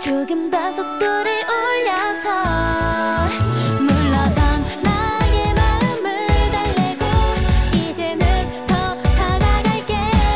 조금 더 속도를 올려서 물러선 나의 마음을 달래고 이제는 더 다가갈게.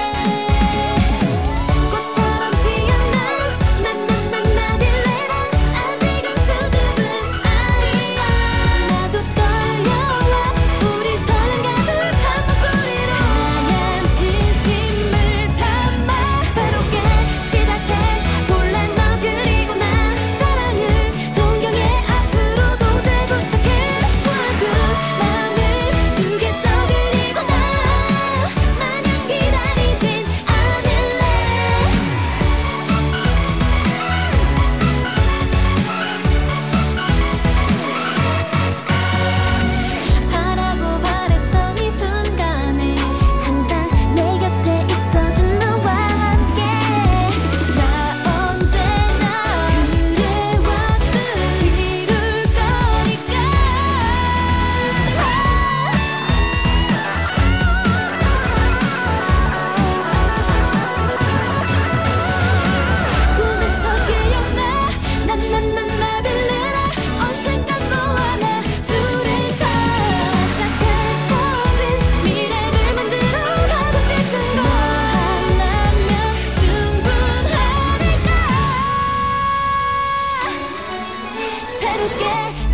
꽃처럼 피어난 난 나빌레라. 아직은 수줍은 아이야. 나도 떨려와 우리 설렘과 불판 목소리로 하얀 진심을 담아 새롭게 시작해 볼래. 너 그리고 난 사랑을 동경해. 앞으로도 잘 부탁해. 와도 마음을 주겠어. 그리고 나 마냥 기다리진 않을래. 바라고 바랬던 이 순간에 항상 내 곁에 있어준 너와 함께. 나 언제나 그래왔듯 이룰 거니까. 꿈에서 깨어나 난 나빌레라. 언젠간 너와 나 둘이서 짝 펼쳐진 미래를 만들어 가고 싶은 거 하나면 충분하니까. 새롭게